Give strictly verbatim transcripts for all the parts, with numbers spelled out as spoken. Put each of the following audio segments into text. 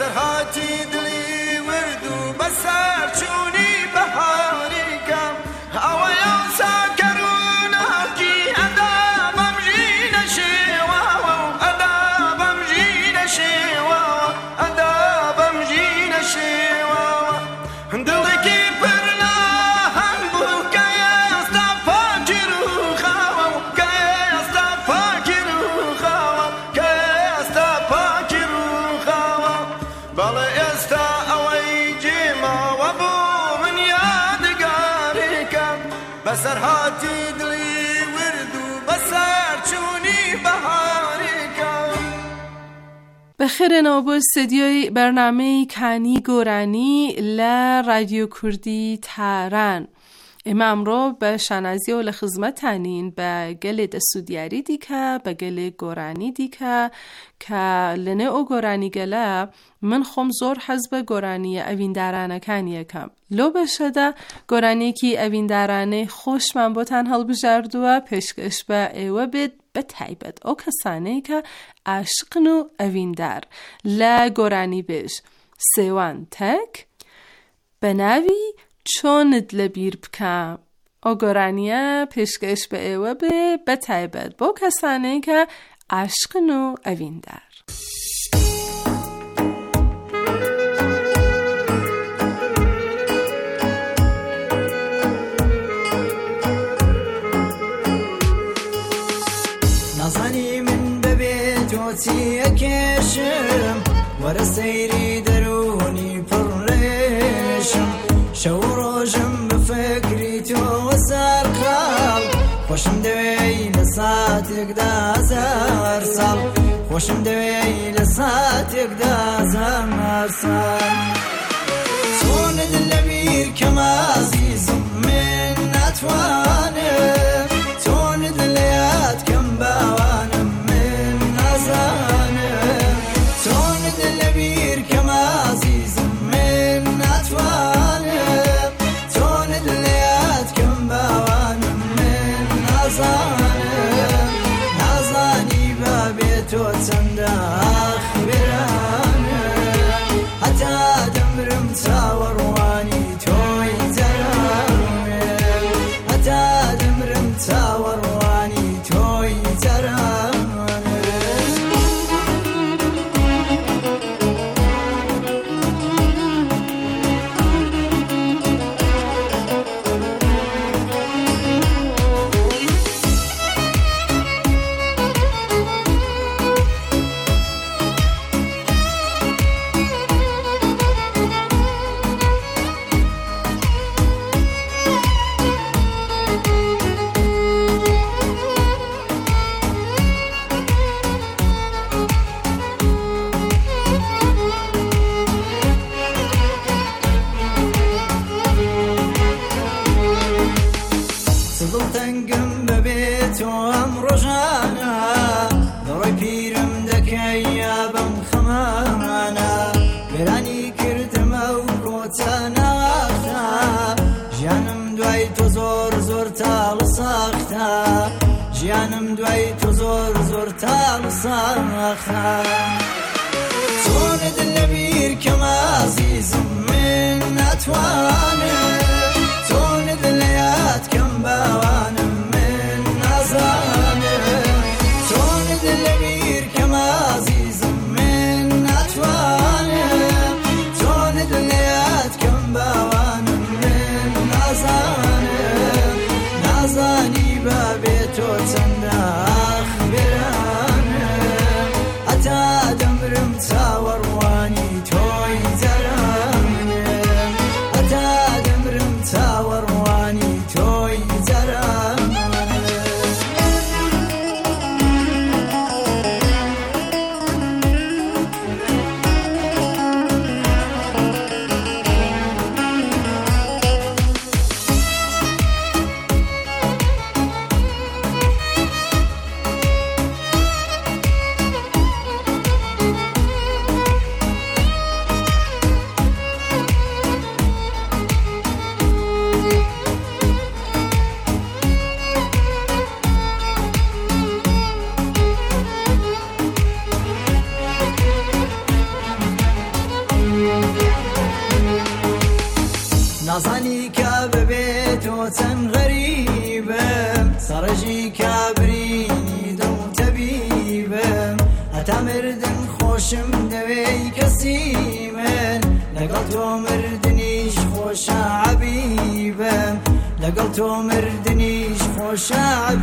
بسر هاتی دلی وردو بسر چونی بهاری کم هوای ساکرون هاکی ادابم جین شوا ادابم جین شوا ادابم جین شوا دلی کی پرنا هم بو کایستا پاکرو خوا کایستا پاکرو خوا کایستا پاکرو خوا بالا استا اوی جما و بو من یادگاری کم بسر هاتی دلی وردو بسر چونی بهاری کم. بخیر نابو استدیوی برنامه کنی گورانی ل رادیو کردی تاران امام رو به شنازی و لخدمت تنین به گل دستودیاری دیکه به گل گورانی دیکه که لنه او گورانی گله من خم زور حزب گورانی اوین درانه کنیه کم لو بشده گورانی که اوین درانه خوش من با تنهال بجردوه پیشکش به ایوه بید به تایبت او کسانه که عشقنو اوین در ل گورانی بیش سیوان تک به نوی چون دل بیر بکم او گورانیه پیشکش به ایوه به به تایبت با کسانه که عشقنو اوین در. نازانی من ببیت و تیه کشم ور سیری درونی پرشم شو روشم بفکری تو سرخال خوشم دوی لساتک دازار سال خوشم دوی لساتک دازار سال تون دل بیر کم عزیزم من نتوانم تون دلیات کم باوانم من نزانم تون دل بیر کم عزیزم من نتوانم تون دلیات کم باوانم من نزانم نزانی بابی تو چند اخبرانم حتی دمرم تاوروانی توی زرانم حتی دمرم تاوروانی توی زرانم. دڵتەنگم بەبێت و ئەم ڕۆژانە دەڕۆی پیرم دەکەیە بەم خەمانە وێرانی کردمە و کۆچە ناختە ژیانم دوای تۆ زۆر زۆر تاڵ ساختە ژیانم دوای تۆ زۆر زۆر تاڵ ساختە چۆنت لە بیر کەم عەزیزم من ناتوانم چۆنت لە یاد کەم باوانم من نازانم چۆنت لە بیر کەم عەزیزم من ناتوانم چۆنت لە یاد کەم باوانم من نازانم نازانی بابێ تۆ چەندە ئاخبرانم هەتا دەمرم چاوەڕوانی تۆی جەرانم هەتا دەمرم چاوەڕوانی تۆی جەرانم. نازانی که ببیتو چند غریبم سرجی که برینی دم طبیبم حتی مردن خوشم دوی کسی من لگل تو مردنیش خوش عبیبم لگل تو مردنیش خوش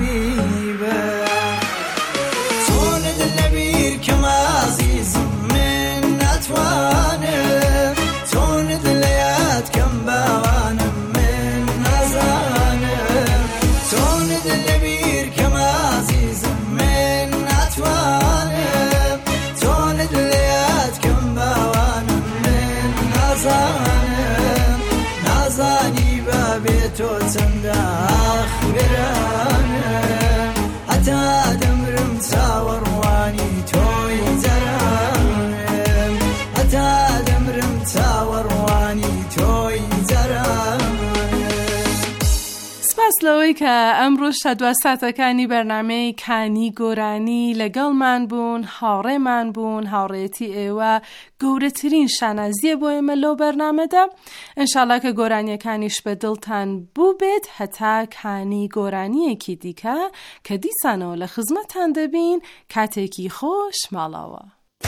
عبیبم چون دل نبیر کم عزیزم من نتوانم چون دلیت کم بوانم من نزانم چون دل نبیر کم عزیزم من نتوانم چون دلیت کم بوانم من نزانم نزانی بابی تو چند اخبرانم حتی دمرم تاوروانی توی زرانم حتی دمرم تاوروانی توی زرانم. سپاس لەوەی کە ئەمڕۆ شەدوەستاتەکانی بەرنامەی کانی گۆرانی لەگەڵ من بوون، هاوڕێمان بوون، هاوڕێتی ئێوە گەورەترین شانازیە بۆ ئێمە لەو بەرنامەدا. ئینشاڵڵا کە گۆرانیەکانیش بە دڵتان بوو بێت هەتا کانی گۆرانیەکی دیکە کە دیسانەوە لە خزمەتتان دەبین. کاتێکی خۆش ماڵاوە.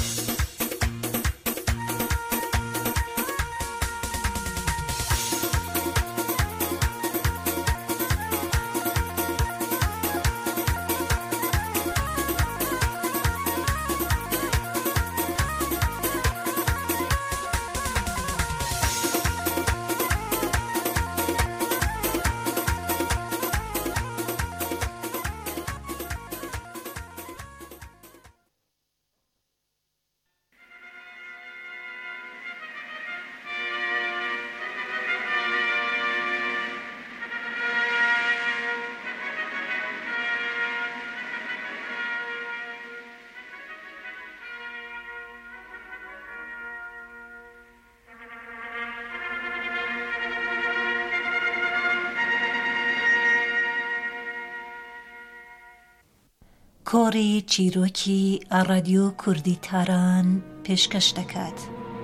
کۆڕی چیرۆکی رادیۆ کوردی تاران پێشکەش دەکات.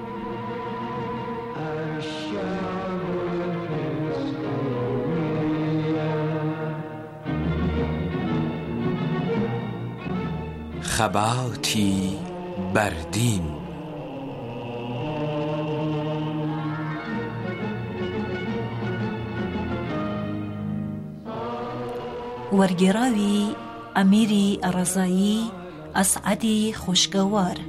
خەباتی بەردین وەرگێڕاوی ئەمیری ئەڕەزایی ئەسعەدی خوشگەوار.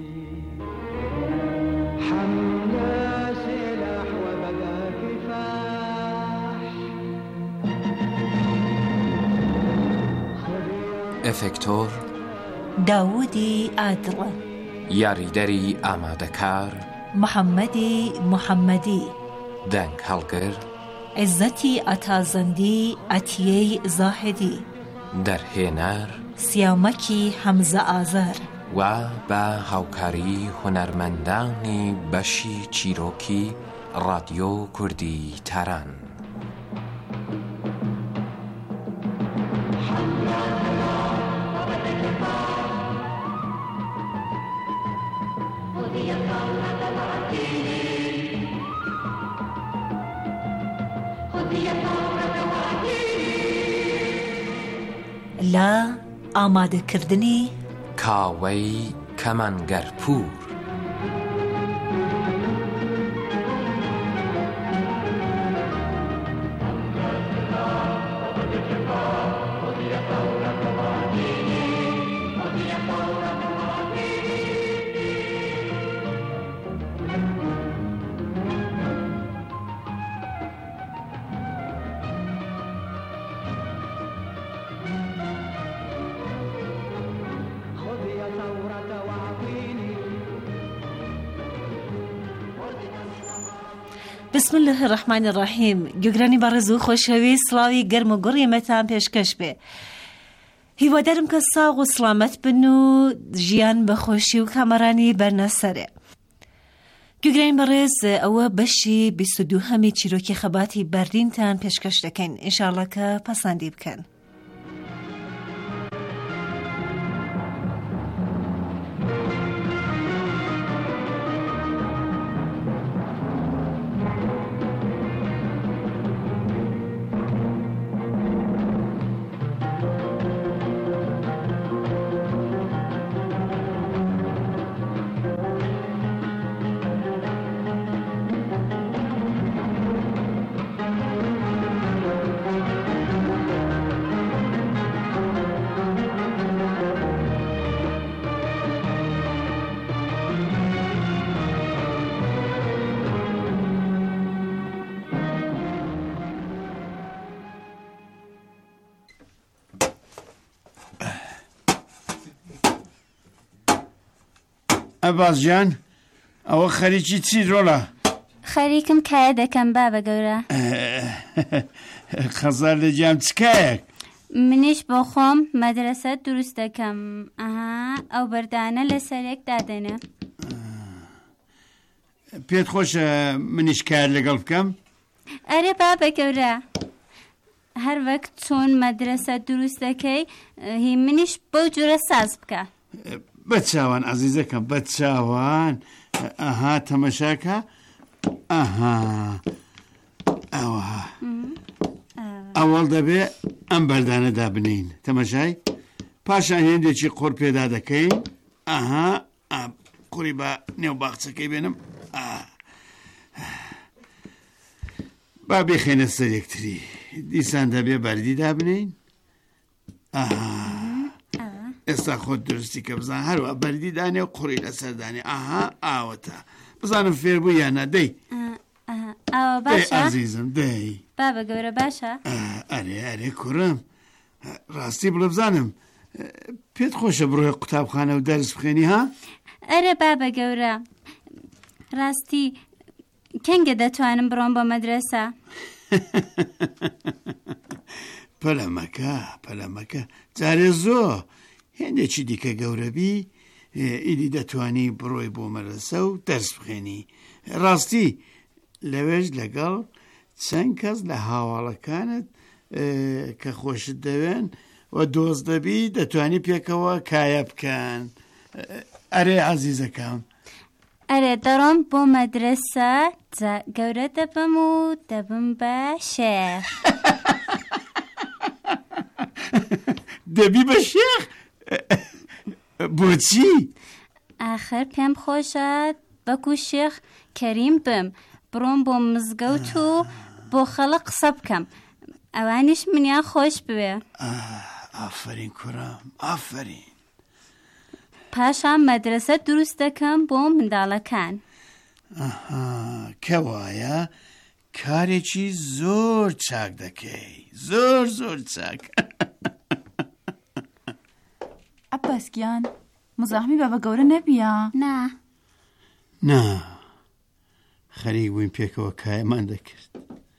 ئەفێکتۆر داوودی ئادڵ. یاریدەری ئامادەکار محەممەدی محەممەدی. دەنگ هەڵگر عزەتی ئەتازەندی ئەتیەی زاهدی. دەرهێنەر سیامەکی حەمزە ئازار و بە هاوکاری هونەرمەندانی بەشی چیرۆکی رادیۆ کوردی تاران. لە ئامادەکردنی کاوەی کەمانگەرپوور. بسم الله الرحمن الرحیم. گوگرانی بەڕێز و خۆشەویست، سڵاوی گەرم و گوڕیمەتان پێشکەش بێ. هیوادارم کە ساغ و سڵامەت بن و ژیان بەخۆشی و کامەرانی بەرنەسەرێ. گوگرانی بەڕێز، ئەوە بەشی بیست و دووهەمی چیرۆکی خەباتی بەردینتان پێشکەش دەکەین. ئینشاڵڵا کە پەسەندی بکەن. ئەباس جان ئەوە خەریکی چی ڕۆڵە؟ خەریکم کایە دەکەم بابە گەورە. خەزار لە جام چکایەک؟ منیش بۆ خۆم مەدرسە دروست دەکەم. ئەها ئەو بەردانە لە سەرێک دادەنە. پێت خۆشە منیش کار لەگەڵ بکەم؟ ئەرێ بابە گەورە، هەر وەک چۆن مەدرسە دروست دەکەی هی منیش بەو جورە ساز بکە. بە چاوان عەزیزەکەم، بە چاوان. ئەها تەمەشاکە. ئەها ئەوە ئەوەڵ دەبێ ئەم بەردانە دابنین. تەمەشای پاشان هێندێکی قۆڕ پێدا دەکەین. ئەها قوڕی بە نێو باخچەکەی بێنم. با بێخێنە سەر یەکتری. دیسان دەبێ بەردی دابنین. ئێستا خۆت درستی کە بزان هەروە بەردی دانێ و قوڕی لەسەردانێ. ئاها ئاوەتە بزانم فێر بوو یانە. دەی ئەوە باشە عەزیزم، دەی بابە گەورە باشە. ئەرێ ئەرێ کوڕم، ڕاستی بڵێ بزانم پێت خۆشە بڕۆی قوتابخانە و دەرس بخێنی؟ ها ئەرێ بابە گەورە، ڕاستی کەنگە دەتوانم بڕۆم بۆ مەدرسە. پەلەمەکە پەلەمەکە جارێ زۆر هێندێکی دیکە گەورەبی ئیدی دەتوانی بڕۆی بۆ مەدرسە و دەرس بخێنی. ڕاستی لەوێش لەگەڵ چەند کەس لە هاوڵەکانت کە خۆشت دەوێن و دۆست دەبی دەتوانی پێکەوە کایە بکەن. ئەرێ عەزیزەکەم، ئەرێ دەڕۆم بۆ مەدرسە، گەورە دەبم و دەبم بە شێخ. دەبی بە شێخ؟ بۆچی؟ ئاخر پێم خۆشە بەکو شێخ کەریم بم، بڕۆم بۆ مزگەوت و بۆ خەڵک قسە بکەم، ئەوانیش منیان خۆش بوێ. ئافرین کوڕم، ئافرین. پاشان مەدرسە دروست دەکەم بۆ منداڵەکان. کەوایە کارێکی زۆر چاک دەکەی، زۆر زۆر چاک. عەباسگیان مزاحمی بابە گەورە نەبیە؟ نا نا، خەریک بووین پێکەوە کایەمان دەکرد.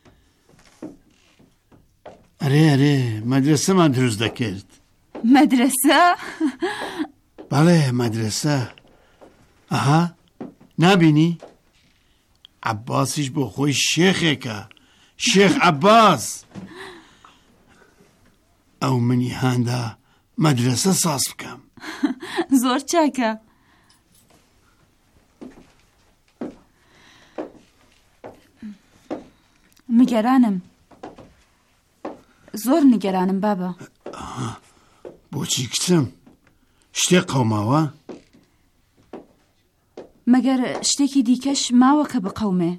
ئەرێ ئەرێ مەدرسەمان دروست دەکرد. مەدرسە؟ بەڵێ مەدرسە. ئەها نابینی؟ عەباسیش بۆ خۆی شێخێکە، شێخ عەباس. ئەو منی هاندا مەدرسە ساز بکەم. زۆر چاکە. نیگەرانم، زۆر نیگەرانم بابە. بۆچی کچم؟ شتێک قەوماوە؟ مەگەر شتێکی دیکەش ماوە کە بقەومێ؟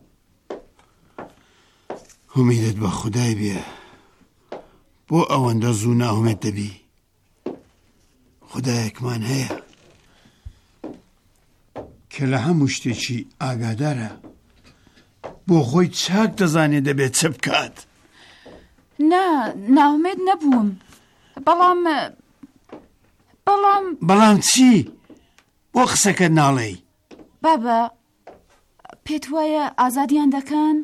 هومیدت بە خودای بێ، بۆ ئەوەندە زوو ناهومێت دەبی. خودایەکمان هەیە کە لە هەموو شتێکی ئاگادارە، بۆ خۆی چاک دەزانێت دەبێت چ بکات. نا، ناهومێت نەبووم، بەڵام بەڵام بەڵام چی؟ بۆ قسەکەت ناڵێی؟ بابە پێت وایە ئازادیان دەکەن؟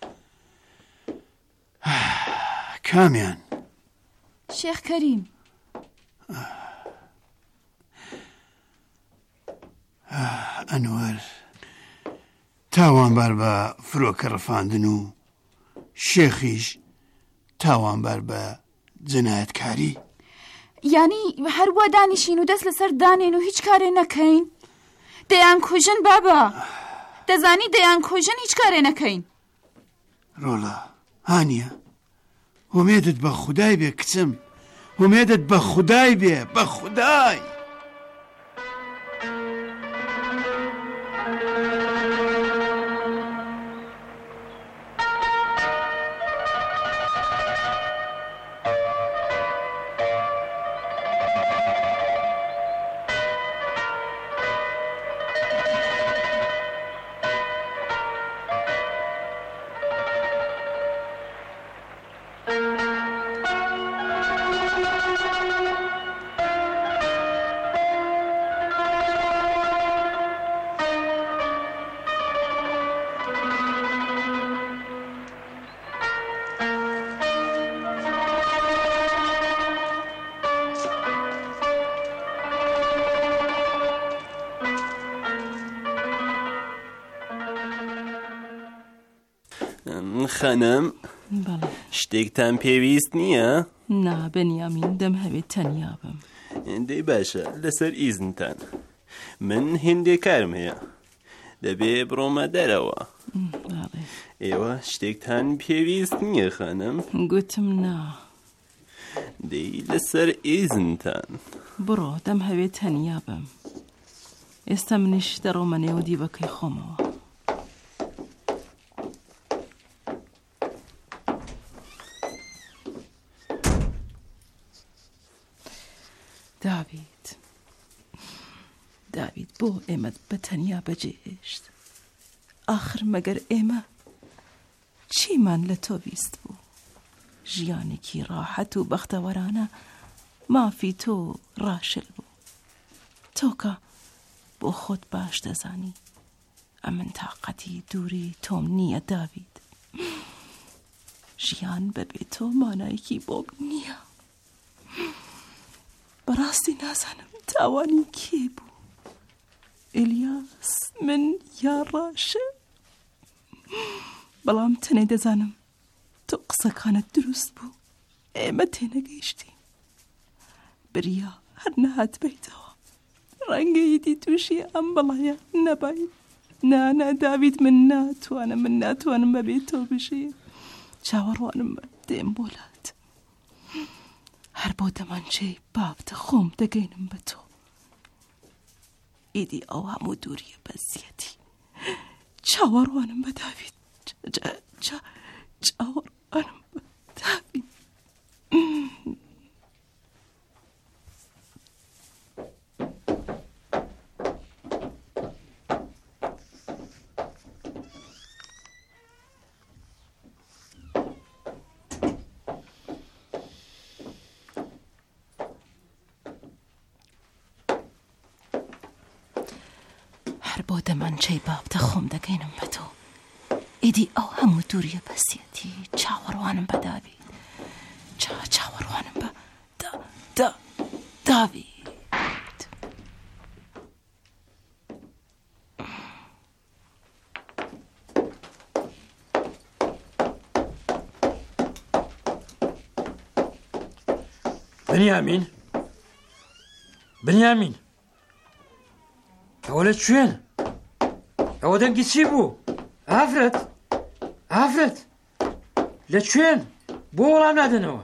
کامیان؟ شێخ کەریم. ئەنوەر تاوانبار بە فرۆکە ڕەفاندن و شێخیش تاوانبار بە جنایەتکاری. یانی هەروە دانیشین و دەست لەسەر دانێن و هیچ کارێ نەکەین؟ دەیان کوژن بابە، دەزانی دەیان کوژن هیچ کارێ نەکەین. ڕۆڵە هانیە، هومێدت بە خودای بێ کچم، هومێدت بە خودای بێ، بە خودای. خانم بەڵێ شتێکتان پێویست نییە؟ نا بەنیامین دەم هەوێت تەنیا بم. دەی باشە لەسەر ئیزنتان من هێندێکارم هەیە دەبێ بڕۆمە دەرەوە. بەڵێ ئێوە شتێکتان پێویست نییە خانم؟ گوتم نا. دەی لەسەر ئیزنتان بڕۆ دەم هەوێت تەنیا بم. ئێستا منیش دەڕۆمە نێوە دیبەکەی خۆمەوە. داوید داوید بۆ ئێمەت بە تەنیا بەجێهێشت؟ ئاخر مەگەر ئێمە چیمان لە تۆ بیست بوو؟ ژیانێکی ڕاحەت و بەختەوەرانە مافی تۆ ڕاشل بوو. تۆکە بۆ خۆت باش دەزانی ئەمن تاقەتی دووری تۆم نییە داوید. ژیان بەبێ تۆ مانایەکی بۆم نییە. بەڕاستی نازانم تاوانی کێ بوو، ئێلیاس من یا ڕاشە؟ بەڵام تەنێ دەزانم تۆ قسەکانت دروست بوو، ئێمە تێنەگەیشتین. بریا هەر نەهات بێتەوە، ڕەنگەیەتی تووشی ئەم بەڵایە نەبین. نانا داوید من ناتوانم من ناتوانم بەبێ تۆ بژێ. چاوەڕوانم بە دێم بۆلات. هەر بۆ دەمانچەی بابتە خۆم دەگەینم بە تۆ. ئیدی ئەو هەموو دووریە بەزیەتی. چاوەڕوانم بە داوید، چاوەڕوانم بە داوید. هەر بۆ دەمانچەی بابتە خۆم دەگەینم بە تۆ. ئیدی ئەو هەموو دووریە بەسیەتی. چاوەڕوانم بە داوید، چاوەڕوانم بە داوید. بنیامین بنیامین ئەوە لەکوێن؟ ئەوە دەنگی چی بوو؟ ئافرەت ئافرەت لەکوێن؟ بۆ وەڵام نادەنەوە؟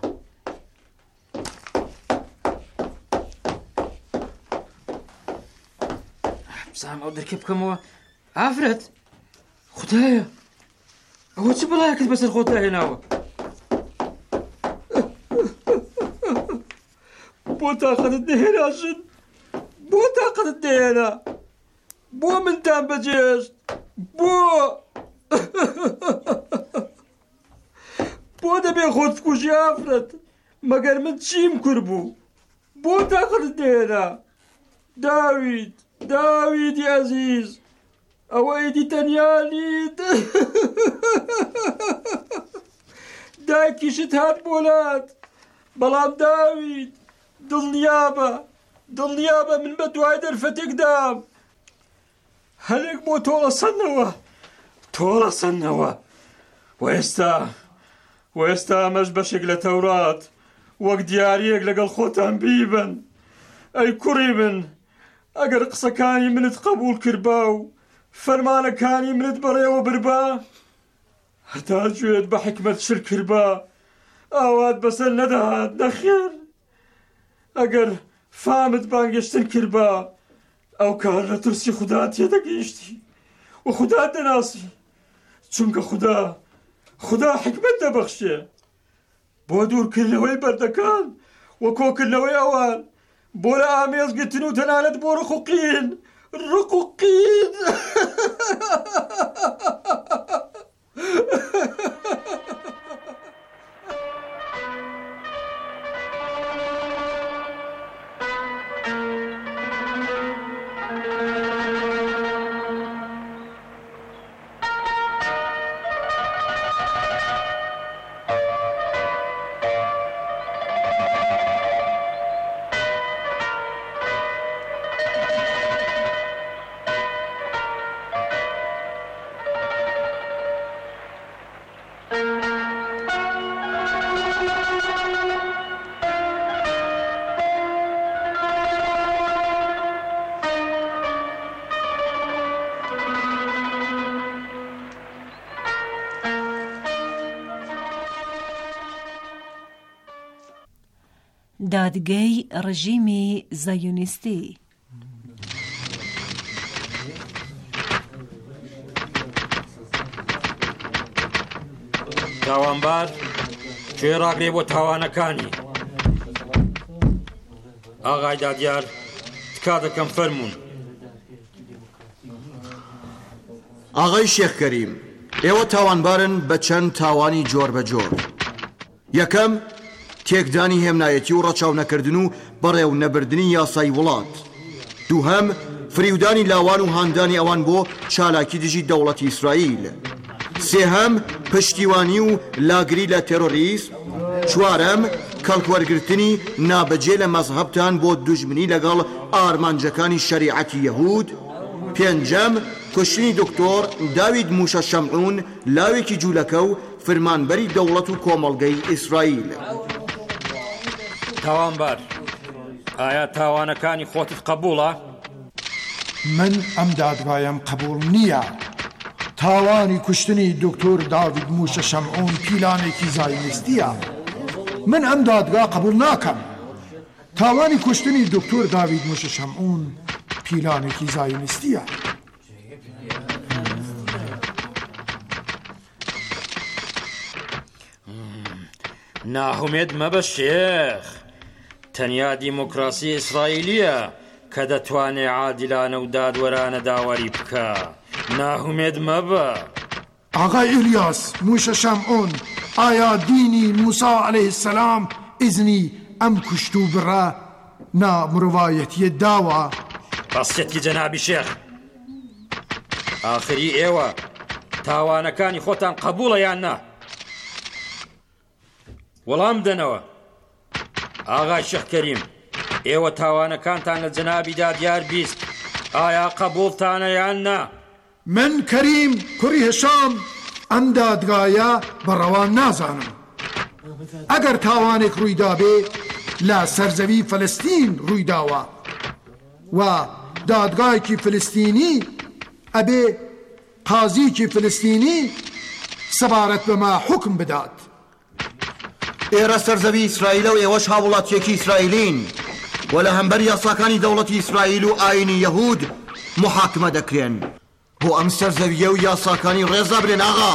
بزانم ئەو دەرکە بکەمەوە. ئافرەت خودایە ئەوە چ بەڵایەکت بەسەر خۆت داهێناوە؟ بۆ تاقەتت نەهێنا ژن؟ بۆ تاقەتت نەهێنا؟ بۆ منتان بەجێشت؟ بۆ بۆ دەبێ خۆت بکوژی ئافرەت؟ مەگەر من چیم کرد بوو؟ بۆ تاقەتت نەهێنا؟ داوید داویدی عەزیز ئەوە ئیدی تەنیانیت. دایکیشت هات بۆلات، بەڵام داوید دڵنیابە دڵنیابە من بە دوای دەرفەتێک دام. هەرێک بۆ تۆڵەسەندنەوە تۆڵەسەندنەوە. و ئێستا و ئێستا ئەمەش بەشێک لە تەورات وەک دیاریەک لەگەڵ خۆتان بیبن. ئەی کوڕی من، ئەگەر قسەکانی منت قبول کردبا و فەرمانەکانی منت بەڕێوە بربا، هەتا گوێت بە حکمت شر کردبا ئاوات بەسەر نەدەهات. نەخێر، ئەگەر فامت بانگەشتن کردبا ئەو کار لە ترسی خوددا تێدەگەیشتی و خوددا دەناسی، چونکە خوددا خوددا حکمت دەبەخشێ بۆ دوورکردنەوەی بەردەکان و کۆکردنەوەی ئەوان، بۆ لە ئامێزگرتن و تەنانەت بۆ ڕقوقین ڕقوقین. دادگەی ڕژیمی زایونیستی. تاوانبار کوێ ڕاگرێ بۆ تاوانەکانی. ئاغای دادیار تکا دەکەم فەرموون. ئاغای شێخ کەریم، ئێوە تاوانبارن بە چەند تاوانی جۆر بە جۆر. یەکەم تێکدانی هێمنایەتی و ڕەچاو نەکردن و بەڕێو نەبردنی یاسای وڵات. دووهەم فریودانی لاوان و هاندانی ئەوان بۆ چالاکی دژی دەوڵەتی ئیسرائیل. سێهەم پشتیوانی و لاگری لە تێرۆریسم. چوارەم کەڵکوەرگرتنی نابەجێ لە مەزهەبتان بۆ دوژمنی لەگەڵ ئارمانجەکانی شەریعەتی یەهود. پێنجەم کوشتنی دکتۆر داوید موشە شەمعون، لاوێکی جوولەکە و فرمانبەری دەوڵەت و کۆمەڵگەی ئیسرائیل. تاوانبار، ئایا تاوانەکانی خۆتت قبوڵە؟ من ئەم دادگایم قبول نییە. تاوانی کوشتنی دکتۆر داوید موشە شەمعون پیلانێکی زایونیستیە. من ئەم دادگا قبول ناکەم. تاوانی کوشتنی دکتۆر داوید موشە شەمعون پیلانێکی زایونیستیە. ناهومێد مەبە شێخ، تەنیا دیموکراسی ئیسرائیلیە کە دەتوانێ عادیلانە و دادوەرانە داوەری بکە. ناهومێد مەبە. ئاغای ئیلیاس موشە شەمعون، ئایا دینی موسا عەلەیه السەلام ئیزنی ئەم کوشت و بڕە نامرۆڤایەتیە داوە؟ بەسیەتی جەنابی شێخ، ئاخری ئێوە تاوانەکانی خۆتان قبوڵە یان نا؟ وەڵام دەنەوە. ئاغای شێخ کەریم، ئێوە تاوانەکانتان لە جەنابی دادیار بیست، ئایا قبوڵتانە یان نا؟ من کەریم کوڕی هشام ئەم دادگایە بەڕەوان نازانم. ئەگەر تاوانێک ڕوویدا بێ لە سەرزەوی فەلەستین ڕوویداوە و دادگایەکی فلستینی ئەبێ قازیکی فلستینی سەبارەت بەما حکم بدات. ئێرە سەرزەوی ئیسرائیلە و ئێوەش هاوڵاتیەکی ئیسرائیلین و لە هەمبەر یاساکانی دەوڵەتی ئیسرائیل و ئاینی یەهود محاکمە دەکرێن. بۆ ئەم سەرزەویە و یاساکانی ڕێزا برێن ئاغا.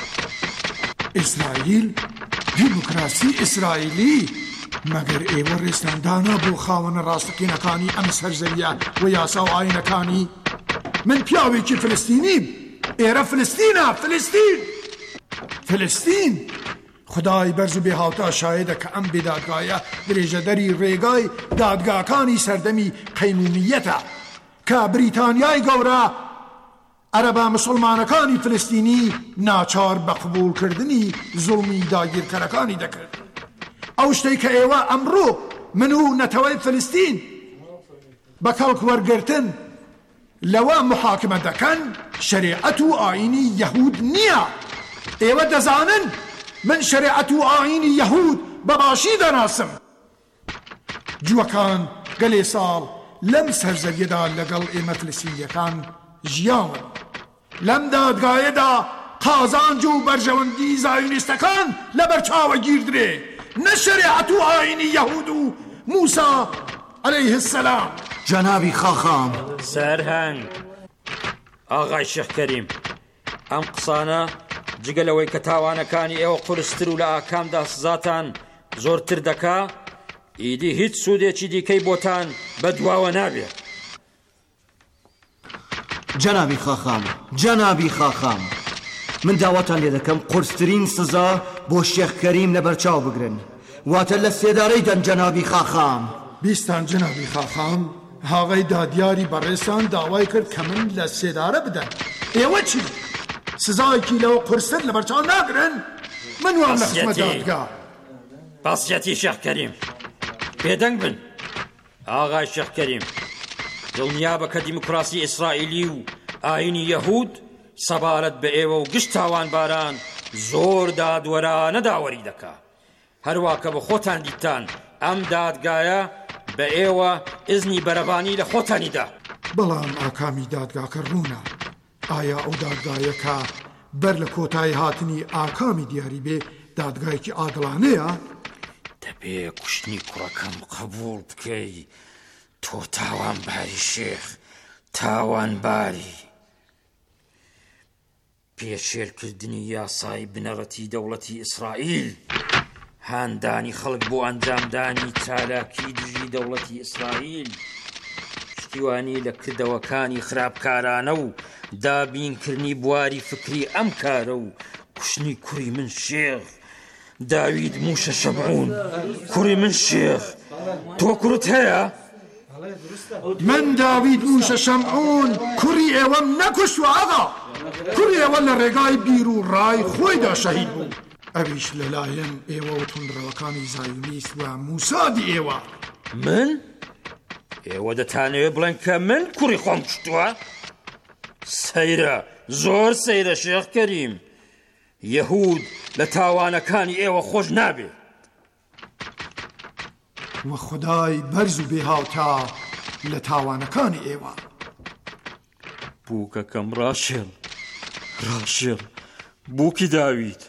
ئیسرائیل دیموکراسی ئیسرائیلی مەگەر ئێوە ڕێستاندانە بۆ خاوەنە ڕاستەقینەکانی ئەم سەرزەویە و یاسا و ئاینەکانی. من پیاوێکی فلستینیم. ئێرە فلستینە. فلستین فلستین خدای بەرز و بێهاوتا شایەدە کە ئەم بێدادگایە درێژەدەری ڕێگای دادگاکانی سەردەمی قەینومیەتە کە بریتانیای گەورە عەرەبە مسڵمانەکانی فلستینی ناچار بە قبولکردنی زوڵمی داگیرکەرەکانی دەکرد. ئەو شتەی کە ئێوە ئەمڕۆ من و نەتەوەی فلستین بە کەڵکوەرگرتن لەوە محاکمە دەکەن شەریعەت و ئاینی یەهود نییە. ئێوە دەزانن من شەریعەت و ئاینی یەهود بەباشی دەناسم. جووەکان گەلێ ساڵ لەم سەرزەویەدا لەگەڵ ئێمە فلستینیەکان ژیاون. لەم دادگایەدا قازانج و بەرژەوەندی زایونیستەکان لەبەر چاوە گیردرێ، نە شەریعەت و ئاینی یەهود و موسا عەلەیه السەلام. جەنابی خاخام. سەرهەنگ. ئاغای شێخ کەریم، ئەم قسانە جگەلەوەی کە تاوانەکانی ئێوە قورستر و لە ئاکامدا سزاتان زۆرتر دەکا، ئیدی هیچ سوودێکی دیکەی بۆتان بەدواوە نابێت. جەنابی خاخام، جەنابی خاخام، من داواتان لێ دەکەم قورسترین سزا بۆ شێخ کەریم لەبەرچاو بگرن، واتە لە سێدارەی دەن. جەنابی خاخام. بیستان جەنابی خاخام، هاوای دادیاری بەڕێسان داوای کرد کە من لە سێدارە بدەن. ئێوە چی؟ سزایەکی لەوە قورستر لەبەرچاو ناگرن؟ من وام لە خزمەت دادگا. بەسیەتی شێخ کەریم، بێدەنگ بن. ئاغای شێخ کەریم، دڵنیا بە کە دیموکراسی ئیسرائیلی و ئاینی یەهود سەبارەت بە ئێوە و گشت تاوانباران زۆر دادوەرانە داوەری دەکا. هەروە کە بە خۆتان دیتان ئەم دادگایە بە ئێوە ئیزنی بەرەبانی لە خۆتانیدا. بەڵام ئاکامی دادگاکە ڕوونە. ئایا ئەو دادگایە کە بەر لە کۆتایی هاتنی ئاکامی دیاری بێ دادگایەکی ئادڵانەیە؟ دەبێ کوشتنی کوڕەکەم قبوڵ بکەی. تۆ تاوانباری شێخ، تاوانباری. پێشێرکردنی یاسای بنەڕەتی دەوڵەتی ئیسرائیل، هاندانی خەڵک بۆ ئەنجامدانی چالاکی دژی دەوڵەتی ئیسرائیل، پشتیوانی لە کردەوەکانی خراپکارانە و دابینکردنی بواری فکری ئەم کارە و کوشتنی کوڕی من شێخ داوید موشە شەمعون. کوڕی من شێخ، تۆ کوڕت هەیە؟ من داوید موشە شەمعون کوڕی ئێوەم نەکوشتووە ئاغا. کوڕی ئێوە لە ڕێگای بیر و ڕای خۆیدا شەهید بوو. ئەویش لەلایەن ئێوە و توندڕەوەکانی زایونیست و موسادی ئێوە. من؟ ئێوە دەتانەوێت بڵێن کە من کوڕی خۆم کوشتووە؟ سەیرە، زۆر سەیرە شێخ کەریم. یەهود لە تاوانەکانی ئێوە خۆش نابێ. وە خودای بەرز و بێهاوتا لە تاوانەکانی ئێوە. بووکەکەم ڕاشێڵ، ڕاشێڵ بووکی داوید،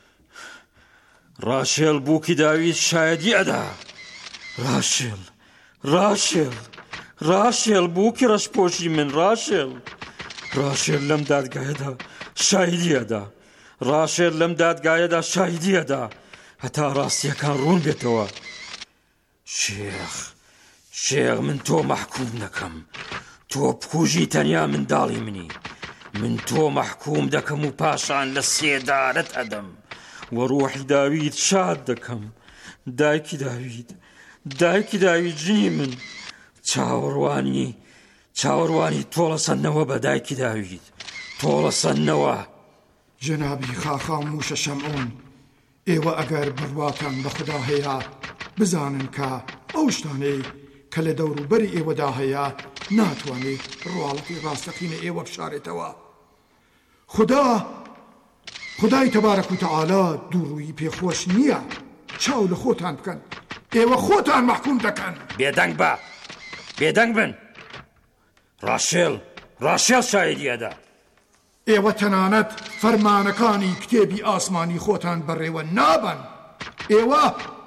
ڕاشێڵ بووکی داوید شایەدی ئەدا. ڕاشێڵ، ڕاشێڵ، ڕاشێڵ بووکی ڕەشپۆشی من. ڕاشێڵ، ڕاشێڵ لەم دادگایەدا شایدی ئەدا. ڕاشێڵ لەم دادگایەدا شایدی ئەدا هەتا ڕاستیەکان ڕوون بێتەوە. شێخ، شێخ من تۆ مەحکوم نەکەم. تۆ بکوژی تەنیا منداڵی منی. من تۆ مەحکوم دەکەم و پاشان لە سێدارت ئەدەم و ڕۆحی داوید شاد دەکەم. دایکی داوید، دایکی داوید ژنی من، چاوەڕوانی چاوەڕوانی تۆڵەسەندنەوە بە دایکی داوید. تۆڵەسەندنەوە. جەنابی خاخا موشە شەمعون، ئێوە ئەگەر بڕواتان بە خوددا هەیە بزانن کە ئەو شتانەی کە لە دەوروبەری ئێوەدا هەیە ناتوانێت ڕواڵەتی ڕاستەقینە ئێوە بشارێتەوە. خدا خدای تەبارەک و تەعالا دووڕووی پێخۆش نییە. چاو لە خۆتان بکەن، ئێوە خۆتان مەحکوم دەکەن. بێدەنگ بە، بێدەنگ بن. ڕاشێڵ، ڕاشێڵ شایدی ئەدا. ئێوە تەنانەت فەرمانەکانی کتێبی ئاسمانی خۆتان بەڕێوە نابن. ئێوە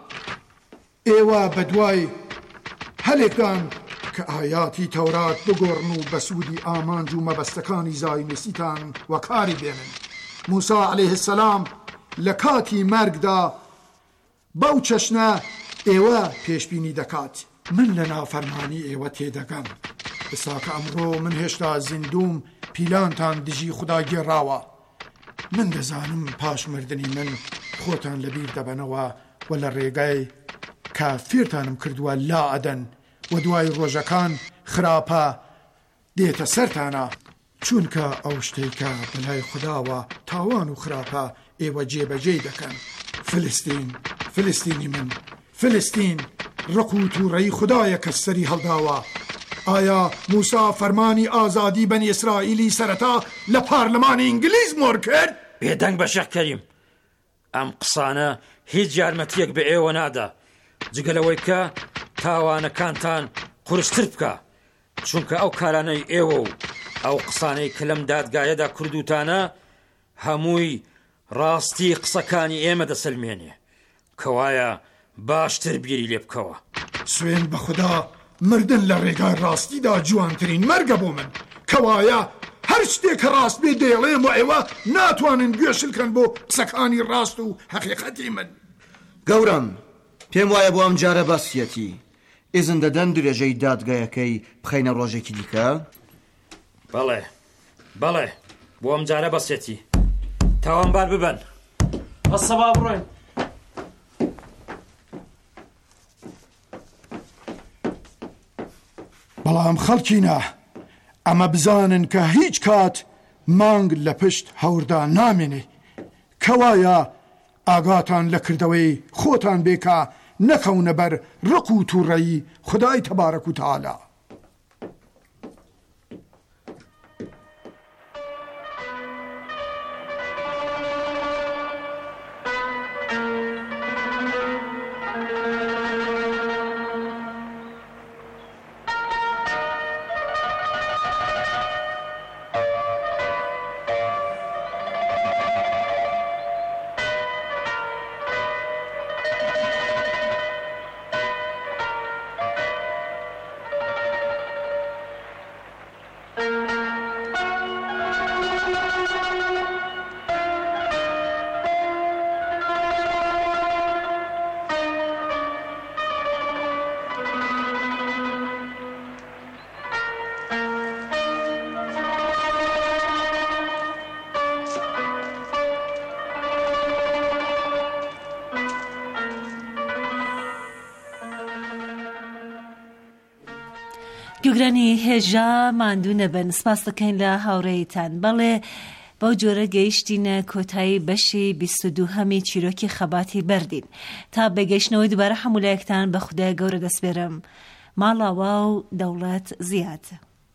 ئێوە بەدوای هەلێکان کە ئاياتی تەورات بگۆڕن و بە سوودی ئامانج و مەبەستەکانی زاینوسیتان وەکاری بێنن. موسا عەلەیه السەلام لە کاتی مەرگدا بەو چەشنە ئێوە پێشبینی دەکات. من لە نافەرمانی ئێوە تێدەگەم. ئێستا کە ئەمڕۆ من هێشتا زیندوم، پیلانتان دژی خوددا گێڕاوە. من دەزانم پاش مردنی من خۆتان لەبیر دەبەنەوە و لە ڕێگای کە فێرتانم کردووە لا ئەدەن و دوای ڕۆژەکان خراپە دێتە سەرتانە. چونکە ئەو شتێکە بەلای خودداوە تاوان و خراپە ئێوە جێبەجێ دەکەن. فلستین، فلستینی من، فلستین ڕق و تووڕەی خوددایە کە سەری هەڵداوە. ئایا موسا فەرمانی ئازادی بەنی ئیسرائیلی سەرەتا لە پارلەمانی ئینگلیز مۆر کرد؟ بێدەنگ بە شێخ کەریم، ئەم قسانە هیچ یارمەتیەک بە ئێوە نادا جگەلەوەی کە تاوانەکانتان قورستر بکە. چونکە ئەو کارانەی ئێوە و ئەو قسانەی کە لەم دادگایەدا کردوتانە هەمووی ڕاستی قسەکانی ئێمە دەسەلمێنێ. کەوایە باشتر بیری لێ بکەوە. سوێن بە خوددا، مردن لە ڕێگای ڕاستیدا جوانترین مەرگە بۆ من. کەوایە هەر شتێک کە ڕاست بێ دێڵێم و ئێوە ناتوانن گوێشلکەن بۆ قسەکانی ڕاست و حەقیقەتی من. گەورم، پێم وایە بۆ ئەم جارە بەسیەتی ئیزن دەدەن درێژەی دادگایەکەی بخەینە ڕۆژێکی دیکە؟ بەڵێ، بەڵێ، بۆ ئەم جارە بەسێتی. تاوانبار ببن. بەسەبا بڕۆین. بەڵام خەڵکینە، ئەمە بزانن کە هیچ کات مانگ لە پشت هەوردا نامێنێ. کەوایە ئاگاتان لە کردەوەی خۆتان بێکە نەکەونە بەر ڕق و تووڕەیی خودای تەبارەک و تەعالا. گوگرانی هێژا ماندوو نەبن، سپاس دەکەین لە هاوڕێیتان. بەڵێ بەو جۆرە گەیشتینە کۆتایی بەشی بیست و دووهەمی چیرۆکی خەباتی بەردین. تا بەگەشتنەوەی دووبارە هەمولایەکتان بە خودای گەورە دەسپێرم. ماڵاوا و دەوڵەت زیاد.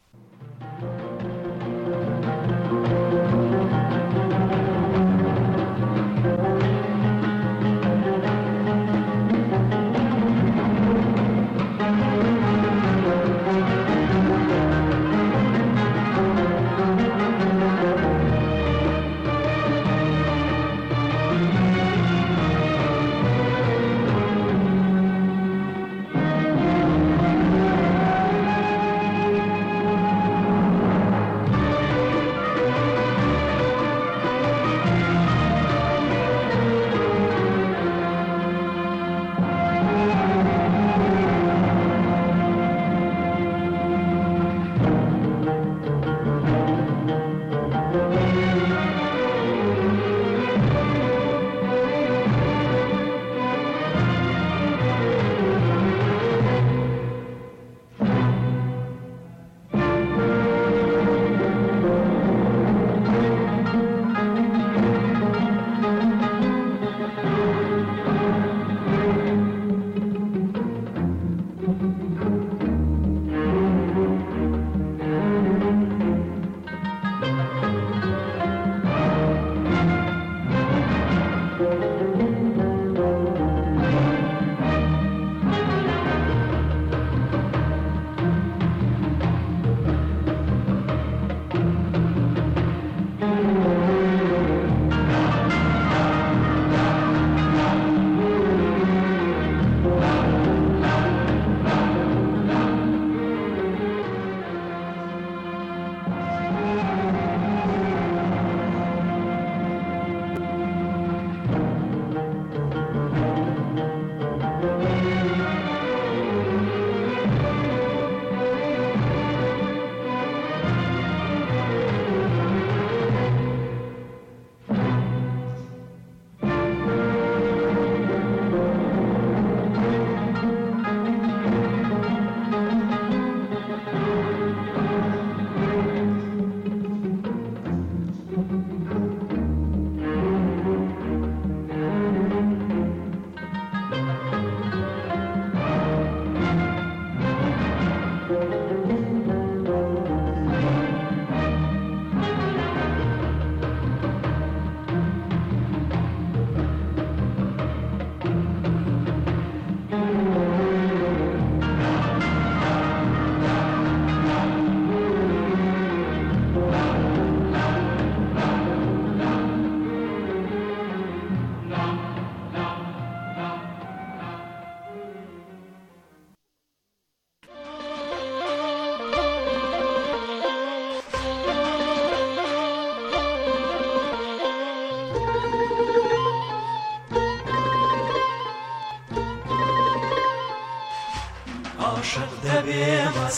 عاشق دەبێ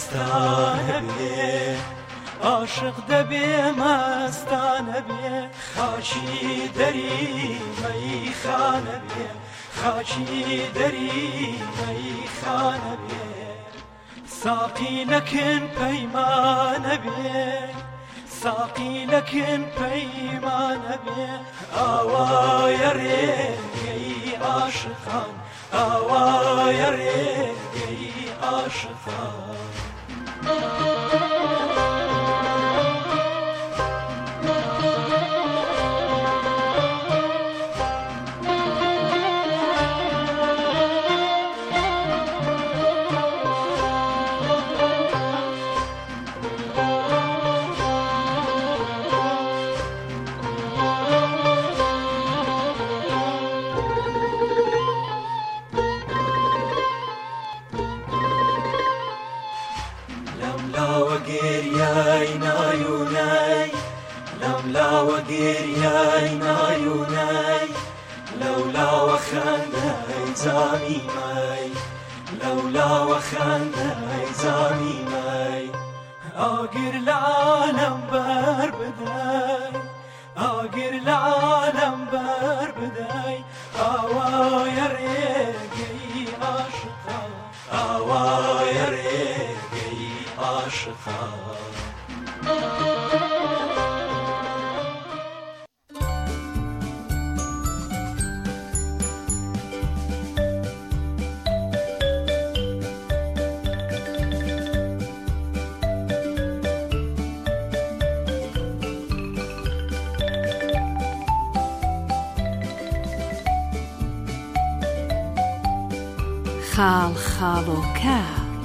مەستانە بێ عاشق دەبێ مەستانە بێ خاچی دەری مەیخانە بێ خاچی دەری مەیخانە بێ ساقی لەکن پەیمانە بێ ساقی لەکن پەیمانە بێ ئاوایە ڕێگەی عاشقان ئاوایە ڕێگەی عاشقان گێریای نایونای لەولاوە گێریای نایونای لەولاوە خەندەی جامی مای لەولاوە خەندەی جامی مای ئاگر لە عالەم بەر بدەی ئاگر لە عالەم بەر بدەی ئاوایە ڕێگەی عاشقان ئاوایە ڕێگەی خاڵ خاڵۆکە.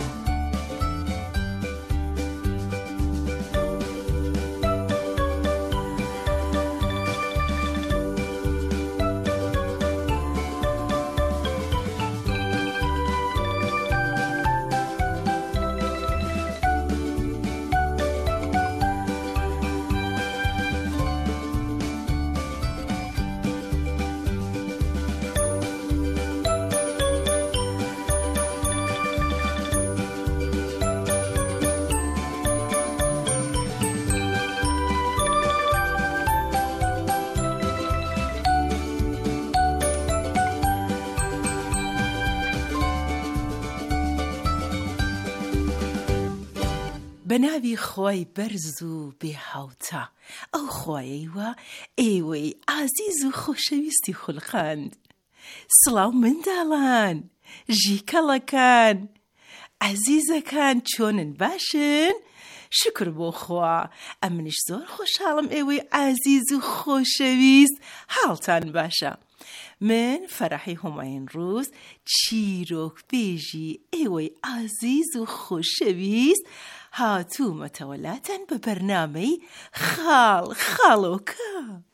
بەناوی خۆی بەرز و بێهاوتە، ئەو خۆیەیوە ئێوەی ئازیز و خۆشەویستی خوڵقاند. سڵاو منداڵان، ژیکەڵەکان، عەزیزەکان، چۆنن؟ باشن؟ شکر بۆ خوا، ئەمنیش زۆر خۆشحاڵم ئێوەی ئازیز و خۆشەویست حاڵتان باشە. من فەرەحی هوماین ڕووس، چیرۆک بێژی ئێوەی ئازیز و خۆشەویست هاتوومەتەوەلاتەن بە بەرنامەی خاڵ خاڵۆکە.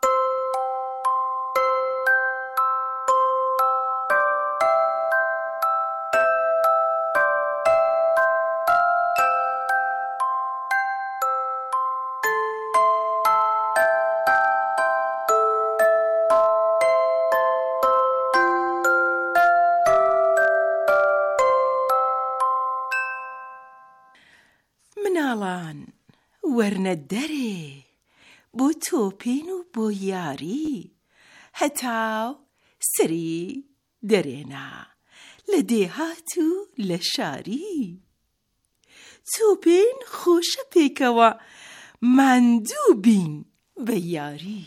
مناڵان وەرنە دەرێ بۆ تۆپین و بۆ یاری، هەتاو سری دەرێنا لە دێهات و لە شاری. تۆپین خۆشە پێکەوە ماندوو بین بە یاری.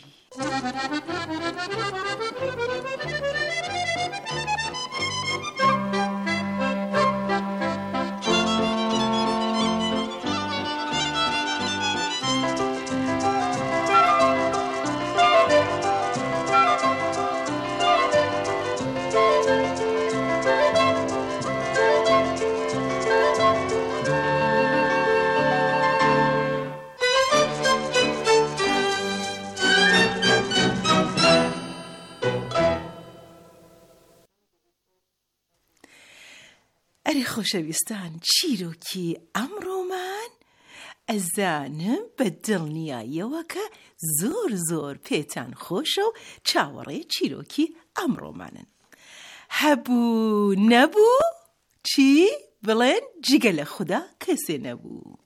ئەرێ خۆشەویستان، چیرۆکی ئەمڕۆمان ئەزانم بە دڵنیاییەوە کە زۆر زۆر پێتان خۆشە و چاوەڕێ چیرۆکی ئەمڕۆمانن. هەبوو نەبوو چی؟ بڵێن جگە لە خوددا کەسێ نەبوو.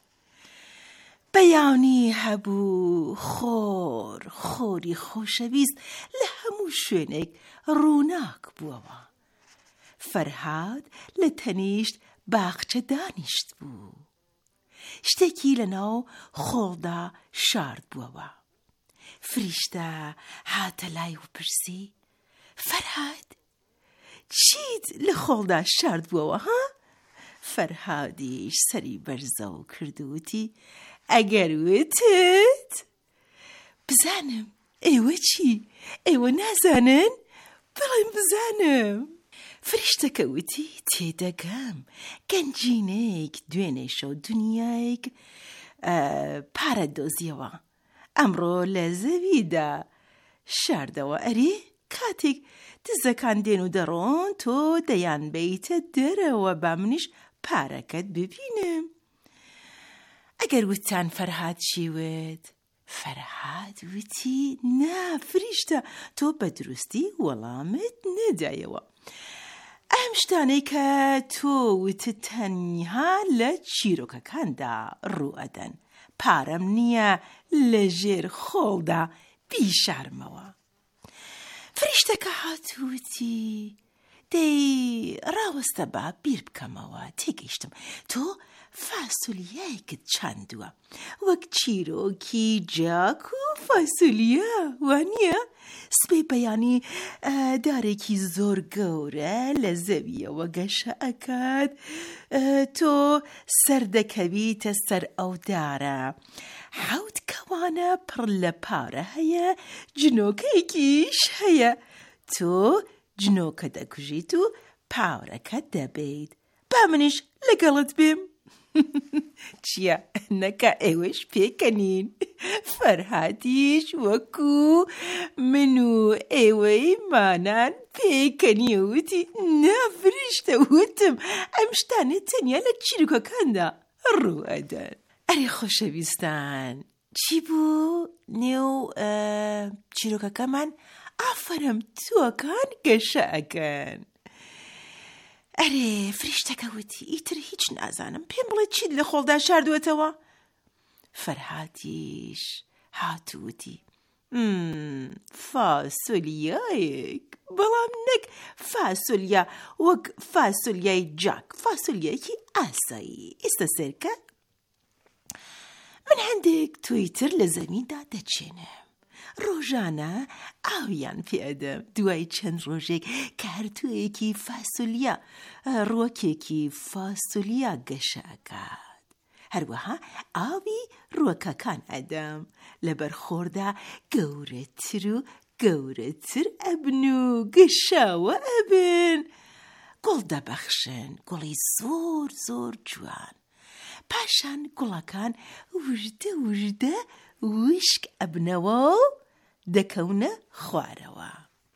بەیانی هەبوو خۆر خۆری خۆشەویست لە هەموو شوێنێک ڕووناک بووەوە. فەرهاد لە تەنیشت باخچە دانیشت بوو. شتێکی لەناو خۆڵدا شارد بووەوە. فریشتە هاتە لای و پرسی: فەرهاد، چیت لە خۆڵدا شارد بووەوە ها؟ فەرهادیش سەری بەرزە و کردووتی: ئەگەر وتت بزانم. ئێوە چی؟ ئێوە نازانن؟ بڵێن بزانم. فریشتەکە وتی: تێدەگەم، گەنجینەیەک دوێنێ شەو دنیایەک پارە دۆزیەوە، ئەمڕۆ لە زەویدا شاردەوە. ئەرێ کاتێک دزەکان دێن و دەڕۆن تۆ دەیان بیتە دەرەوە با منیش پارەکەت ببینم. ئەگەر وتان فەرهاد چیوت؟ فەرهاد وتی: نا فریشتە، تۆ بە دروستی وەڵامت نەدایەوە. ئەم شتانەی کە تۆ وتت تەنها لە چیرۆکەکاندا ڕوئەدەن. پارەم نییە لە ژێر خۆڵدا بیشارمەوە. فریشتەکە هاتووتی: دەی ڕاوەستە با بیر بکەمەوە، تێگەیشتم تۆ فاسولیایەکت چاندووە، وەک چیرۆکی جاک و فاسولیە، وانییە؟ سبەی بەیانی دارێکی زۆر گەورە لە زەویەوە گەشە ئەکات، تۆ سەردەکەویتە سەر ئەو دارە، حەوت کەوانە پڕ لە پارە هەیە، جنۆکەیەکیش هەیە، تۆ جنۆکە دەکوژیت و پاورەکە دەبیت با منیش لەگەڵت بێم. چییە نەکە ئێوەش پێکەنین فەرهادیش وەکو من و ئێوەی مانان پێکەنی وتی نافریشتە وتم ئەم شتانە تەنیا لە چیرۆکەکاندا ڕوئەدەن. ئەرێ خۆشەویستان چی بوو نێو چیرۆکەکەمان؟ ئافەرم تۆکان گەشە ئەکەن. ئەرێ فریشتەکە وتی ئیتر هیچ نازانم پێم بڵێ چیت لە خۆڵدا شاردووەتەوە؟ فەرهادیش هاتووتی فاسۆلیایەک، بەڵام نەک فاسۆلیا وەک فاسۆلیای جاک، فاسۆلیایەکی ئاسایی. ئێستا سەرکە من هەندێک تۆیتر لە زەویندا دەچێنم، ڕۆژانە ئاویان پێدەم، دوای چەند ڕۆژێک کە هەرتوویەکی فاسۆلیا ڕۆکێکی فاسۆلیا گەشەکات، هەروەها ئاوی ڕۆکەکان ئەدەم، لە بەرخۆردا گەورەتر و گەورەتر ئەبن و گەشاوە ئەبن، گوڵ دەبەخشن، گوڵی زۆر زۆر جوان. پاشان گوڵەکان وژدە وژدە وشک ئەبنەوە و دەکەونە خوارەوە.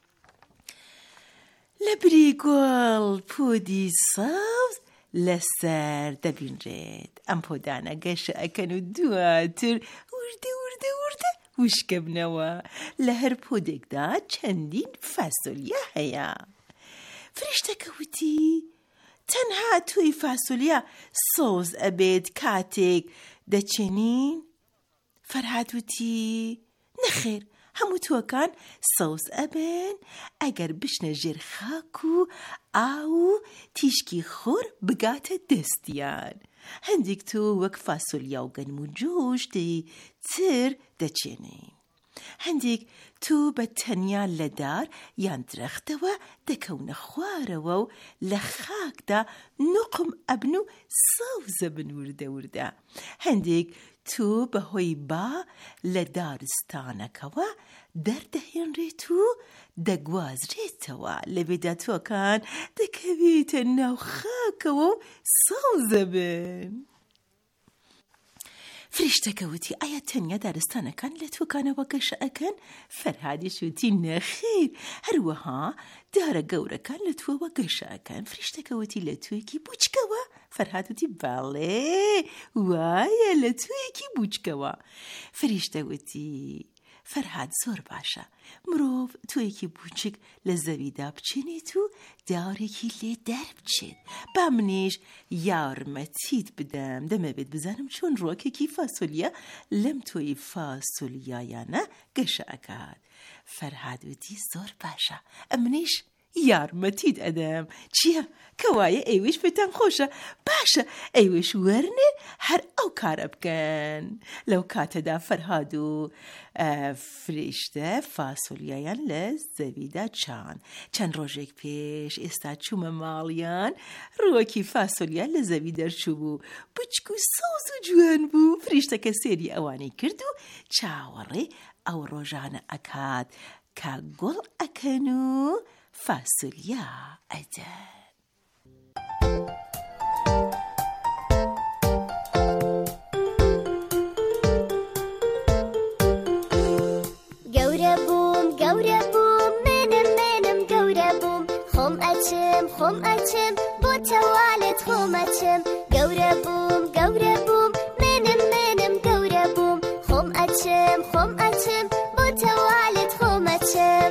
لە بری گوڵ پۆدی سەوز لەسەر دەبینرێت، ئەم پۆدانە گەشە ئەکەن و دواتر وردە وردە وردە وشکە بنەوە. لە هەر پۆدێکدا چەندین فاسۆلیا هەیە. فریشتەکە وتی تەنها توی فاسۆلیا سۆز ئەبێت کاتێک دەچێنین؟ فەرهاد وتی نەخێر، هەموو تۆکان سەوز ئەبن ئەگەر بشنە ژێر خاک و ئاو و تیشکی خۆر بگاتە دەستیان. هەندێک تۆ وەک فاسۆلیا و گەنم و جۆشتی تر دەچێنین، هەندێک تۆ بە تەنیا لە دار یان درەختەوە دەکەونە خوارەوە و لە خاکدا نوقم ئەبن و سەوزە بن وردە وردە. هەندێک تۆ بەهۆی با لە دارستانەکەوە دەردەهێنرێت و دەگوازرێتەوە، لەبێدا تۆکان دەکەوێتە ناو خاکەوە و سەوزە بن. فریشتەکە وتی ئایا تەنیا دارستانەکان لە تۆکانەوە گەشە ئەکەن؟ فەرهادیش وتی نەخیر، هەروەها دارە گەورەکان لە تۆوە گەشە ئەکەن. فریشتەکە وتی لە توێکی بوچکەوە؟ فەرهاد وتی بەڵێ وایە لە توێکی بوچکەوە. فریشتە وتی فەرهاد زۆر باشە، مرۆڤ توێکی بوچک لە زەویدا بچێنێت و دارێکی لێ دەربچێت. با منیش یارمەتیت بدەم، دەمەوێت بزانم چۆن ڕۆکێکی فاسۆلیا لەم تۆی فاسۆلیایانە گەشە ئەکات. فەرهاد وتی زۆر باشە، ئەمنیش یارمەتیت ئەدەم. چییە کەوایە ئەیوش پێتان خۆشە؟ باشە ئەیوش وەرنێ هەر ئەو کارە بکەن. لەو کاتەدا فەرهاد و فریشتە فاسۆلیایان لە زەویدا چان. چەند ڕۆژێک پێش ئێستا چوومە ماڵیان، ڕۆکی فاسۆلیا لە زەوی دەرچوو بوو، بچک و سەوز و جوان بوو. فریشتەکە سێری ئەوانەی کرد و چاوەڕێ ئەو ڕۆژانە ئەکات کە گوڵ ئەکەن و فاسۆلیا ئەدەن. گەورە بووم گەورە بووم منم منم گەورە بووم، خۆم ئەچم خۆم ئەچم بۆ تەوالێت خۆم ئەچم. گەورە بووم گەورە بووم منم منم گەورە بووم، خۆم ئەچم خۆم ئەچم بۆ تەوالێت خۆم ئەچم.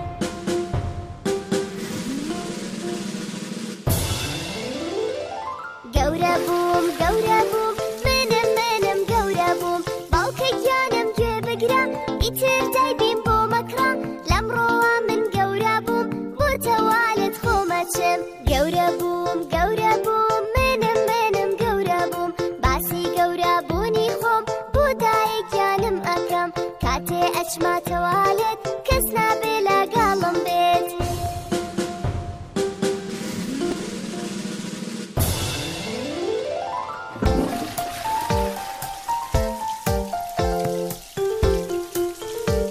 گەورە بووم گەورە بووم منم منم گەورە بووم، باوکەکیانم گوێ بگرە ئیتر دایبیم بۆ مەکڕە. لەمڕۆوە من گەورە بووم بۆ تەوالێت خۆم ئەچم. گەورە بووم گەورە بووم منم منم گەورە بووم، باسی گەورە بوونی خۆم بۆ دایکیانم ئەکەم. کاتێ ئەچمە تەوالێت کەس نابێ لەگەڵم بێت.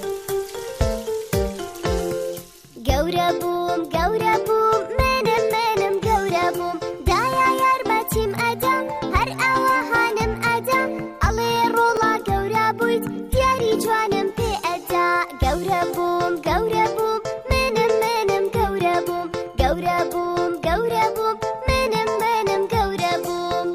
گەورە بووم گەورە بووم منم منم بووم منم منم گەورە بووم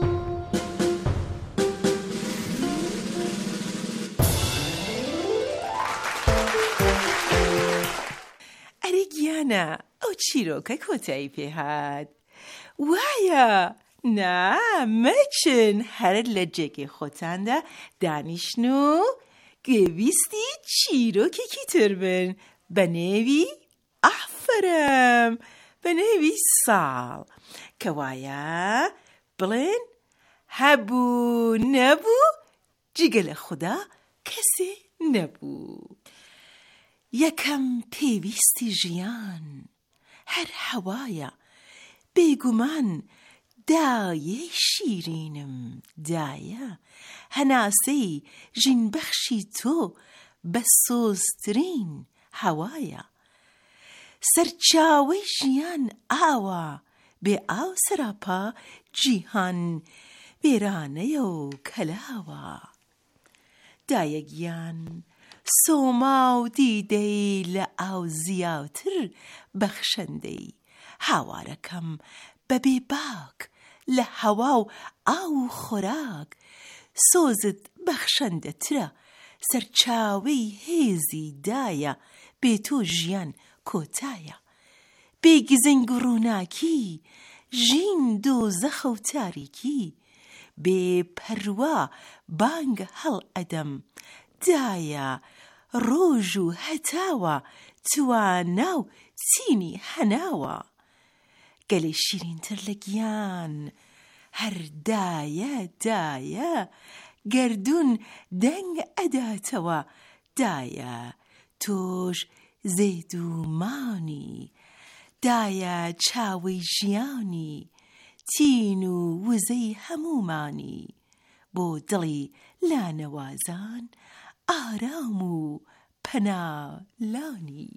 ئەرێ گیانە ئەو چیرۆکە کۆتایی پێهات وایە نا مەچن هەر لە جێگەی خۆتاندا دانیشن و گویستی چیرۆکێکی تر بن بە نێوی ئافرم بە نێوی ساڵ کە وایە بڵێن هەبوو نەبوو جگە لە خوددا کەسێ نەبوو یەکەم پێویستی ژیان هەر هەوایە بێگومان دایەی شیرینم دایە هەناسەی ژینبەخشی تۆ بە سۆزترین هەوایە سەرچاوەی ژیان ئاوە بێ ئاو سەراپا جیهان وێرانەیە و کەلاوە دایە گیان سۆما و دیدەی لە ئاو زیاتر بەخشەندەی هاوارەکەم بەبێ باک لە هەوا و ئاو و خۆراک سۆزت بەخشەندەترە سەرچاوەی هێزی دایە بێ تۆ ژیان کۆتایە بێ گزنگ و ڕووناکی ژین دۆزەخە و تاریکی بێ پەروا بانگ هەڵ ئەدەم دایە ڕۆژ و هەتاوە توانا و چینی هەناوە گەلێ شیرینتر لە گیان هەر دایە دایە گەردون دەنگ ئەداتەوە دایە تۆش زەیدومانی دایە چاوەی ژیانی تین و وزەی هەمومانی بۆ دڵی لانەوازان ئارام و پەنالانی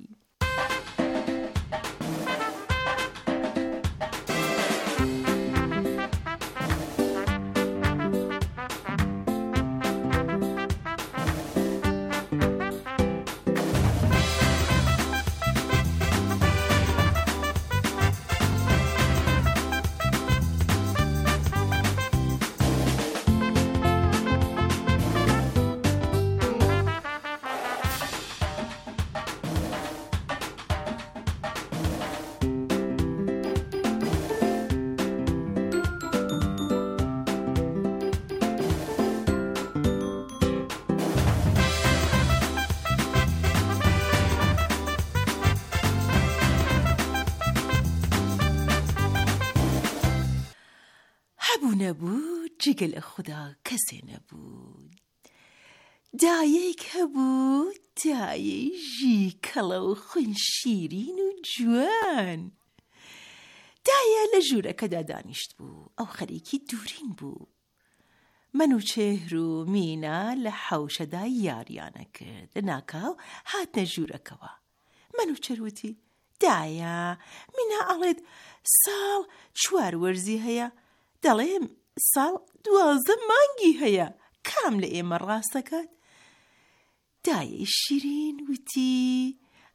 نەبوو جگە لە خوددا کەسێ نەبوو دایەک هەبوو دایەی کەڵە و خوێن شیرین و جوان دایە لە ژوورەکەدا دانیشت بوو ئەو خەریکی دوورین بوو منوچێهر و مینا لە حەوشەدا یاریانە کرد لە ناکاو هاتنە ژوورەکەوە منوچێر وتی دایە مینا ئەڵێت ساڵ چوار وەرزی هەیە دەڵێم ساڵ دوازدە مانگی هەیە کام لە ئێمە ڕاستەکات دایەی شیرین وتی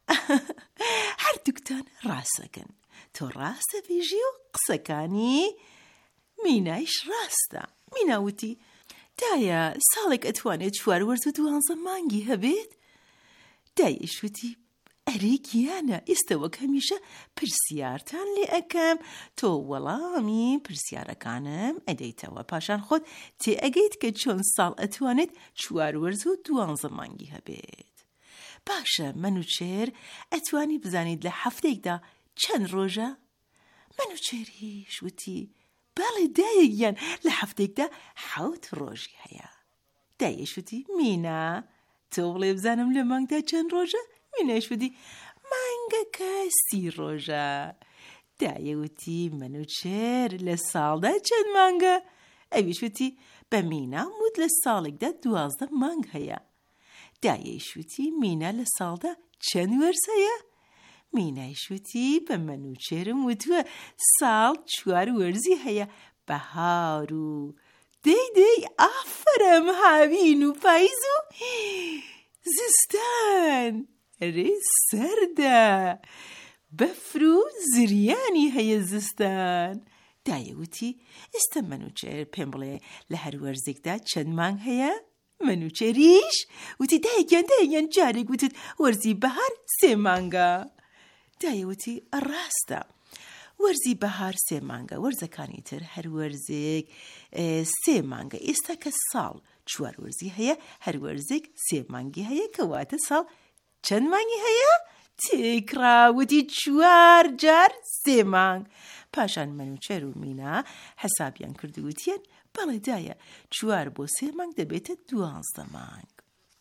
هەردووکتان ڕاستەکەن تۆ ڕاستە بێژی و قسەکانی مینایش ڕاستە مینا وتی دایە ساڵێک ئەتوانێت چوار وەرز و دوازدە مانگی هەبێت دایەش وتی ئەرێ گیانە ئێستا وەک هەمیشە پرسیارتان لێ ئەەکەم تۆ وەڵامی پرسیارەکانم ئەدەیتەوە پاشان خۆت تێ ئەگەیت کە چۆن ساڵ ئەتوانێت چوار وەرز و دوازدە مانگی هەبێت باشە منوچێر ئەتوانی بزانیت لە هەفتەیەکدا چەند ڕۆژە منوچێریش وتی بەڵێ دایە گیان لە هەفتەیەکدا حەوت ڕۆژی هەیە دایەش وتی مینا تۆ بڵێ بزانم لە مانگدا چەند ڕۆژە منەش وتی مانگەکە سی ڕۆژە دایە وتی منوچێر لە ساڵدا چەند مانگە ئەویش وتی بە مینا وت لە ساڵێکدا دوازدە مانگ هەیە دایەش وتی مینا لە ساڵدا چەند وەرز هەیە مینایش وتی بە منوچێرم وتووە ساڵ چوار وەرزی هەیە بەهار و دەی دەی ئافرەم هاوین و پاییز و زستان ئەرێ سەردە بەفر و زریانی هەیە زستان. دایەوتی ئێستا منوچێر پێم بڵێ لە هەر وەرزێکدا چەند مانگ هەیە؟ منوچێریش وتی دایەگیان دایەگیان جارێک وتت وەرزی بەهار سێ مانگە. دایەوتی ڕاستە، وەرزی بەهار سێ مانگە، وەرزەکانی تر هەر وەرزێک سێ مانگە. ئێستا کە ساڵ چوار وەرزی هەیە، هەر وەرزێک سێ مانگی هەیە، کەواتە ساڵ چەند مانگی هەیە؟ تێکراوتی چوار جار سێ مانگ. پاشان منوچێر و مینا حسابیان کردووتیان بەڵێ دایە چوار بۆ سێ مانگ دەبێتە دوانزدە مانگ.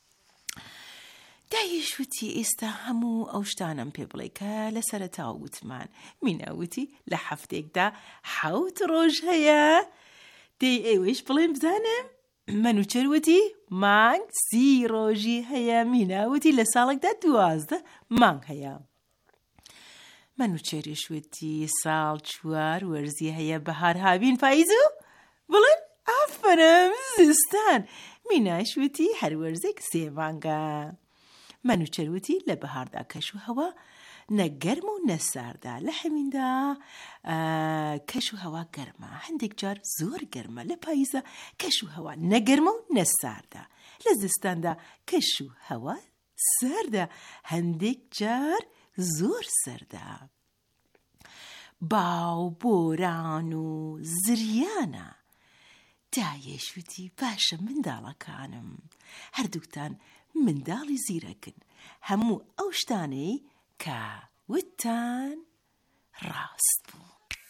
دایشوتی ئێستا هەموو ئەو شتانم پێ بڵێ کە لە سەرەتاوە وتمان. میناوتی لە هەفتێکدا حەوت ڕۆژ هەیە. دەی ئێوەش بڵێم بزانم؟ منوچێروتی مانگ سی ڕۆژی هەیە. میناوتی لە ساڵێکدا دوازدە مانگ هەیە. منوچێریشوتی ساڵ چوار وەرزی هەیە، بەهار هاوین پاییز و بڵێن ئافرم زستان. میناشوتی هەر وەرزێک سێ مانگە. منوچێروتی لە بەهاردا کەش و هەوا نەگەرم و نەساردا. لە هەمیندا کەش و هەوا گەرمە، هەندێک جار زۆر گەرمە. لە پاییزە کەش و هەوا نەگەرمە و نەساردا. لە زستاندا کەش و هەوا ساردا، هەندێک جار زۆر سەردا. باو بۆران و زریانە. دایەشوتی باشە منداڵەکانم، هەردووکتان منداڵی زیرەکن، هەموو ئەو شتانەی کە وتتان ڕاست بوو.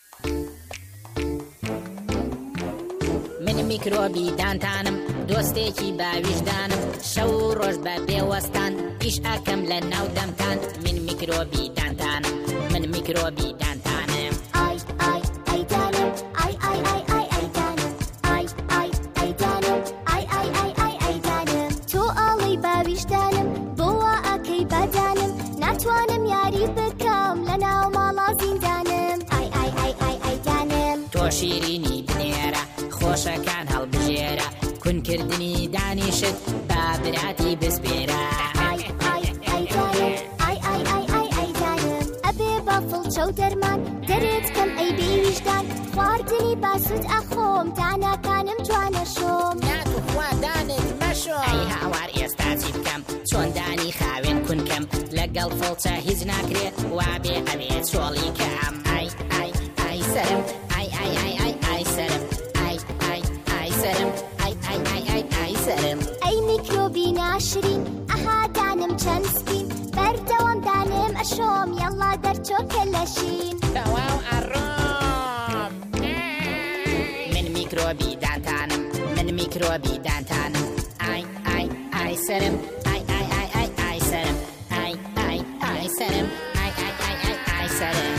من میکرۆبی دانتانم، دۆستێکی باویژدانم، شەو ڕۆژ بە پێوەستان ئیش ئەکەم لە ناو دەمتان. من میکرۆبی دانتانم، من میکرۆبی دانتانم. ئای ئای ئەی دانم، ئای ئای ئای ئای ئەی دانم، ئای ئای ئەی دانم، ئای ئای ئای ئای ئەی دانم. تۆ ئاڵی باویژدانم، بۆ وا ئەکەی بەدانم، ناتوانم یاری بکەم لە ناو ماڵا زیندانم. ئای ئای ئای ئای ئەی دانم. تۆ شیرینی بنێرە، خۆشەکان هەڵبژێرە، کونکردنی دانیشت با براتی بسپێرە. ئای ئای ئەی دانم، ئای ئای ئای ئای ئەی دانم. ئەبێ بە فڵچە و دەرمان دەرێت کەم ئەی بێویژدان، خواردنی باسوود ئەخۆم، داناکانم جوانە شۆم. ناتو خوا دانت مەشۆ. ئەی هاوار ئێستا چی بکەم، چۆن دانی خاوێن کونکەم، لەگەڵ فڵچە هیچ ناکرێت، وابێ ئەبێت چۆڵی کەم. ئای ئای ئای سەرم، ئای ئای ئای ئای ئای سەرم، ئای ئای ئای سەرم، ئای ئای ئای ئای ئای سەرم. ئەی میکرۆبی ناشرین، ئەها دانم چەند سپین، بەردەوام دانم ئەشۆم، یەڵا دەرچۆکە لەشین. تەواو ئەڕۆم. من میکرۆبی دانتانم، من میکرۆبی دانتانم. ئای ئای ئای سەرم، ئای ئای ئای ئای ئای سەرم، ئای ئای ئای سەرم، ئای ئای ئای ئای ئای سەرم.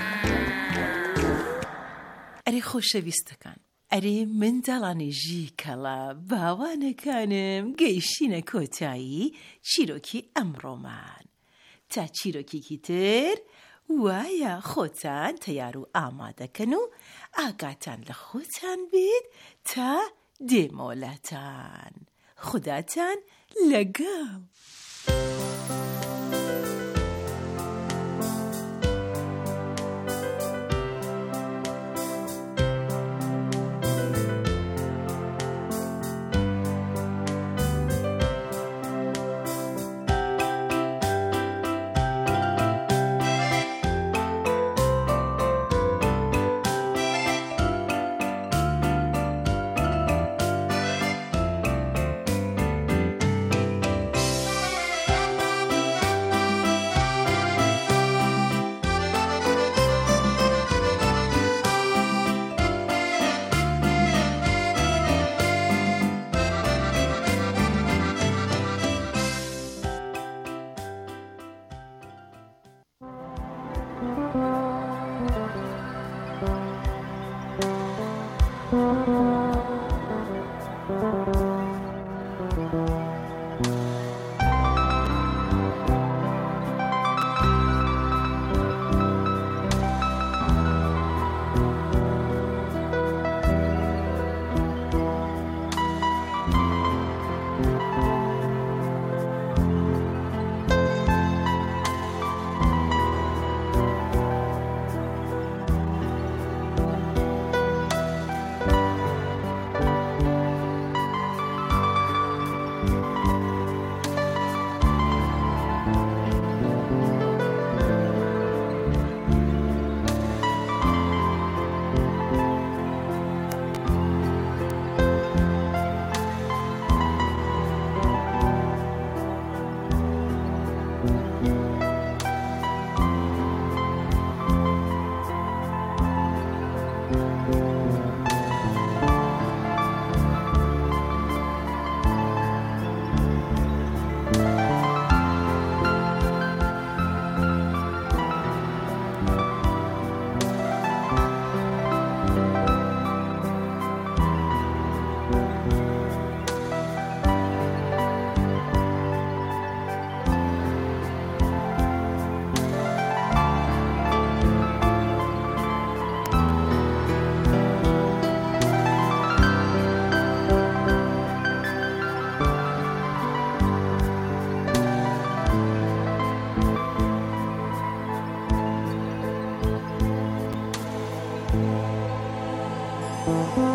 ئەرێ خۆشەویستەکان، ئەرێ منداڵانێژی کەڵا باوانەکانم، گەیشتینە کۆتایی چیرۆکی ئەمڕۆمان. تا چیرۆکێکی تر وایە خۆتان تەیار و ئامادەکەن و ئاگاتان لە خۆتان بێت تا دێمۆلاتان. خوداتان لەگەڵ. Thank you.